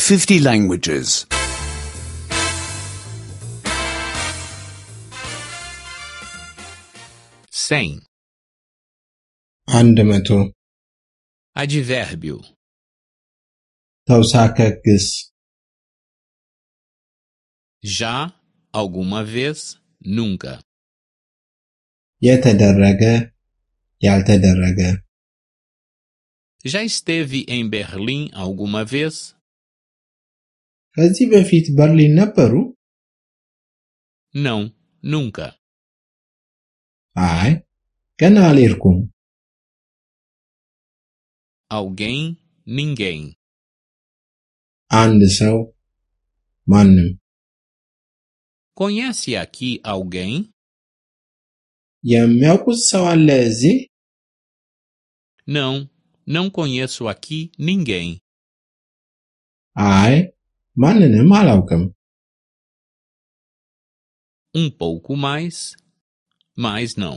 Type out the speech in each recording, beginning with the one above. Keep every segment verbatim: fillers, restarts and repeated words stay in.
fifty languages. cem. አንድ መቶ Advérbio. ተውሳከ ግስ Já, alguma vez, nunca. የተደረገ ያልተደረገ Já esteve em Berlim alguma vez? ከዚህ በፊት በርሊን ነበሩ? Não, nunca. አይ ገና አልሄድኩም። Alguém, ninguém. አንድ ሰው ማንም Conhece aqui alguém? የሚያውቁት ሰው አለ እዚህ? Não, não conheço aqui ninguém. አይ ማንንም አላውቅም። Um pouco mais, mas não.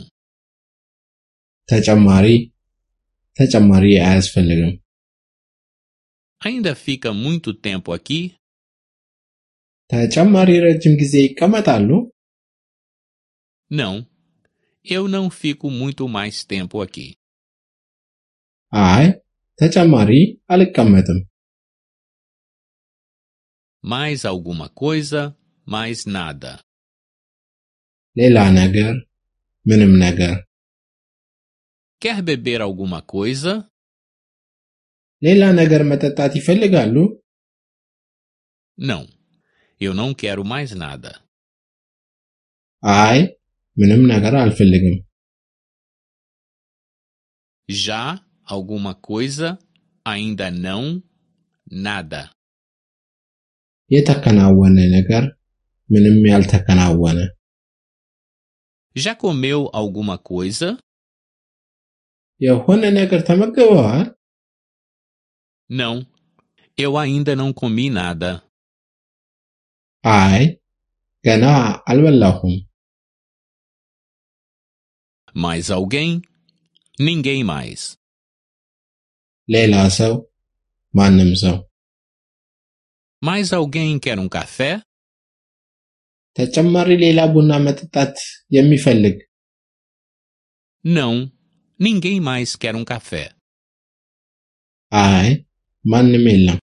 ተጨማሪ ተጨማሪ አያስፈልግም። Ainda fica muito tempo aqui? ተጨማሪ ረጅም ጊዜ ይቀመጣሉ? Não, eu não fico muito mais tempo aqui. አይ ተጨማሪ አልቀመጥም። Mais alguma coisa, mais nada. ሌላ ነገር ምንም ነገር Quer beber alguma coisa? ሌላ ነገር መጠጣት ይፈልጋሉ? Não, eu não quero mais nada. አይ ምንም ነገር አልፈልግም። Já, alguma coisa, ainda não, nada. የተከናወነ ነገር ምንም ያልተከናወነ Já comeu alguma coisa? የሆነ ነገር ተመግበዋል? Não, eu ainda não comi nada. አይ ገና አልበላሁም። Mais alguém? Ninguém mais. ሌላ ሰው ማንም ሰው Mais alguém quer um café? ተጨማሪ ሌላ ቡና መጠጣት የሚፈልግ? Não, ninguém mais quer um café. አይ ማንም የለም።